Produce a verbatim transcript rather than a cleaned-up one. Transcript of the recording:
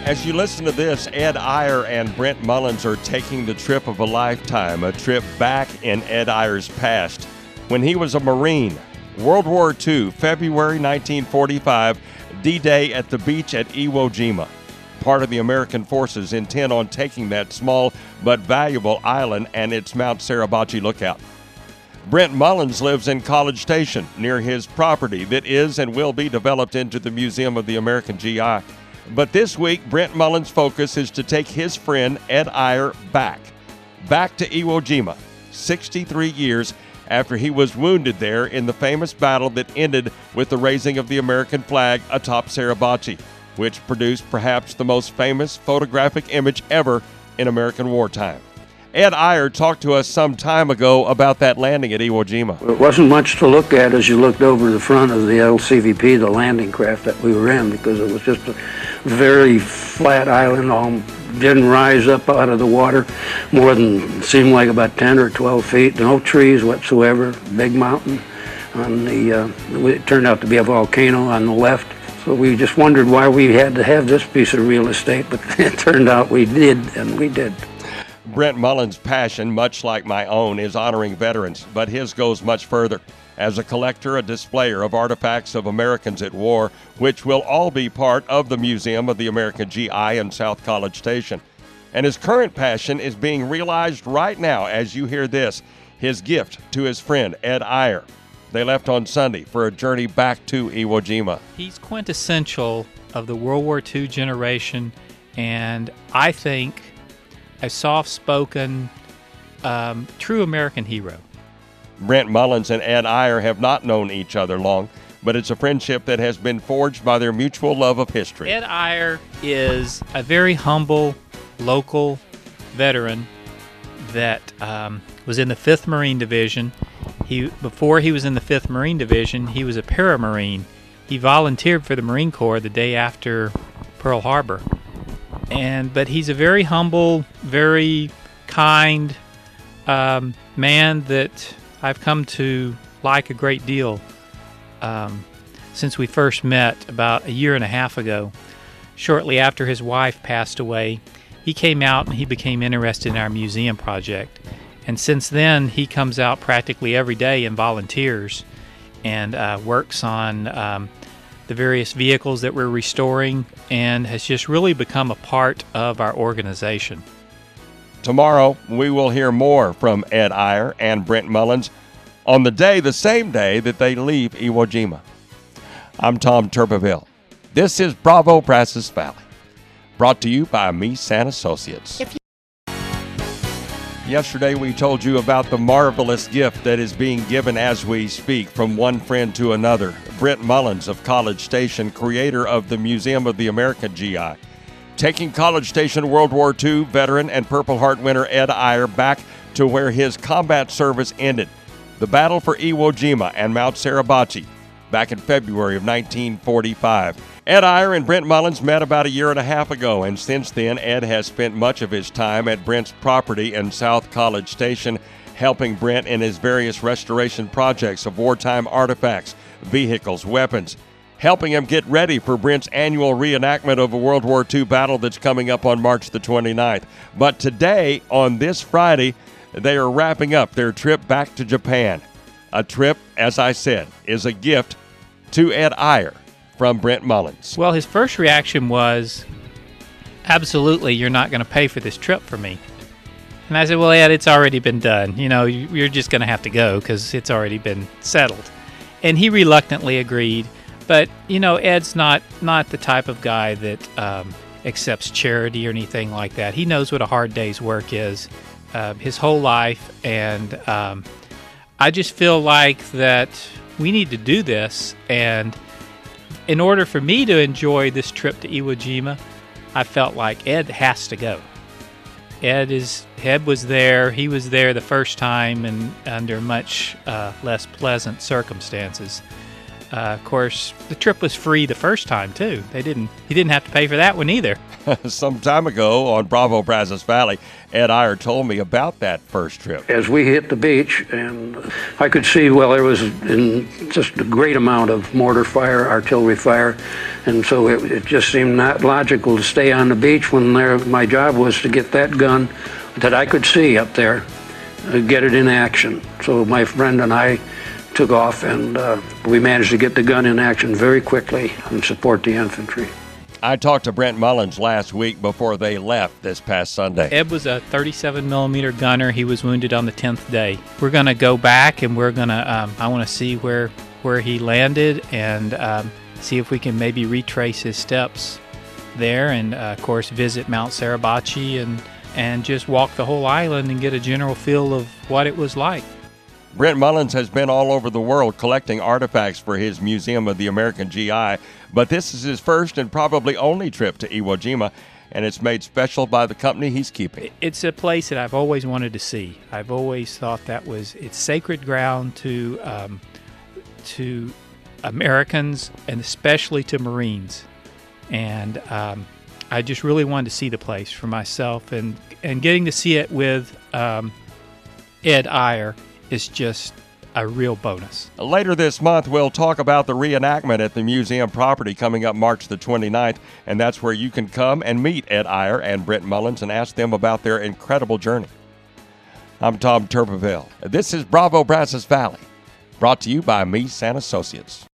As you listen to this, Ed Iyer and Brent Mullins are taking the trip of a lifetime, a trip back in Ed Iyer's past when he was a Marine. World War Two, February nineteen forty-five, D-Day at the beach at Iwo Jima. Part of the American forces intent on taking that small but valuable island and its Mount Suribachi lookout. Brent Mullins lives in College Station near his property that is and will be developed into the Museum of the American G I. But this week, Brent Mullins' focus is to take his friend Ed Iyer back, back to Iwo Jima, sixty-three years after he was wounded there in the famous battle that ended with the raising of the American flag atop Suribachi, which produced perhaps the most famous photographic image ever in American wartime. Ed Iyer talked to us some time ago about that landing at Iwo Jima. It wasn't much to look at as you looked over the front of the L C V P, the landing craft that we were in, because it was just a very flat island, all didn't rise up out of the water more than seemed like about ten or twelve feet. No trees whatsoever, big mountain. On the, uh, it turned out to be a volcano on the left. So we just wondered why we had to have this piece of real estate, but it turned out we did, and we did. Brent Mullins' passion, much like my own, is honoring veterans, but his goes much further. As a collector, a displayer of artifacts of Americans at war, which will all be part of the Museum of the American G I in South College Station. And his current passion is being realized right now as you hear this, his gift to his friend Ed Iyer. They left on Sunday for a journey back to Iwo Jima. He's quintessential of the World War Two generation, and I think a soft-spoken, um, true American hero. Brent Mullins and Ed Iyer have not known each other long, but it's a friendship that has been forged by their mutual love of history. Ed Iyer is a very humble, local veteran that um, was in the fifth Marine Division. He, before he was in the fifth Marine Division, he was a paramarine. He volunteered for the Marine Corps the day after Pearl Harbor. And but he's a very humble, very kind um, man that I've come to like a great deal um, since we first met about a year and a half ago. Shortly after his wife passed away, he came out and he became interested in our museum project. And since then, he comes out practically every day and volunteers and uh, works on um, the various vehicles that we're restoring, and has just really become a part of our organization. Tomorrow, we will hear more from Ed Iyer and Brent Mullins on the day, the same day that they leave Iwo Jima. I'm Tom Turbeville. This is Bravo Brazos Valley, brought to you by Meesan Associates. If you- Yesterday, we told you about the marvelous gift that is being given as we speak from one friend to another. Brent Mullins of College Station, creator of the Museum of the American G I, taking College Station World War Two veteran and Purple Heart winner Ed Iyer back to where his combat service ended, the battle for Iwo Jima and Mount Suribachi, back in February of nineteen forty-five. Ed Iyer and Brent Mullins met about a year and a half ago, and since then, Ed has spent much of his time at Brent's property in South College Station, helping Brent in his various restoration projects of wartime artifacts, vehicles, weapons, helping him get ready for Brent's annual reenactment of a World War Two battle that's coming up on March the twenty-ninth. But today, on this Friday, they are wrapping up their trip back to Japan. A trip, as I said, is a gift to Ed Iyer from Brent Mullins. Well, his first reaction was, absolutely, you're not going to pay for this trip for me. And I said, well, Ed, it's already been done. You know, you're just going to have to go because it's already been settled. And he reluctantly agreed. But, you know, Ed's not, not the type of guy that um, accepts charity or anything like that. He knows what a hard day's work is uh, his whole life. And um, I just feel like that we need to do this. And in order for me to enjoy this trip to Iwo Jima, I felt like Ed has to go. Ed is Ed was there. He was there the first time and under much uh, less pleasant circumstances. Uh, of course, the trip was free the first time too. They didn't. He didn't have to pay for that one either. Some time ago on Bravo Brazos Valley, Ed Iyer told me about that first trip. As we hit the beach, and I could see, well, there was in just a great amount of mortar fire, artillery fire, and so it, it just seemed not logical to stay on the beach when there, my job was to get that gun that I could see up there, uh, get it in action. So my friend and I took off, and uh, we managed to get the gun in action very quickly and support the infantry. I talked to Brent Mullins last week before they left this past Sunday. Ed was a thirty-seven millimeter gunner. He was wounded on the tenth day. We're going to go back, and we're going to, um, I want to see where, where he landed and um, see if we can maybe retrace his steps there, and, uh, of course, visit Mount Suribachi and, and just walk the whole island and get a general feel of what it was like. Brent Mullins has been all over the world collecting artifacts for his Museum of the American G I, but this is his first and probably only trip to Iwo Jima, and it's made special by the company he's keeping. It's a place that I've always wanted to see. I've always thought that was it's sacred ground to um, to Americans and especially to Marines, and um, I just really wanted to see the place for myself, and and getting to see it with um, Ed Iyer is just a real bonus. Later this month, we'll talk about the reenactment at the museum property coming up March the twenty-ninth, and that's where you can come and meet Ed Iyer and Brent Mullins and ask them about their incredible journey. I'm Tom Tuberville. This is Bravo Brazos Valley, brought to you by Meese and Associates.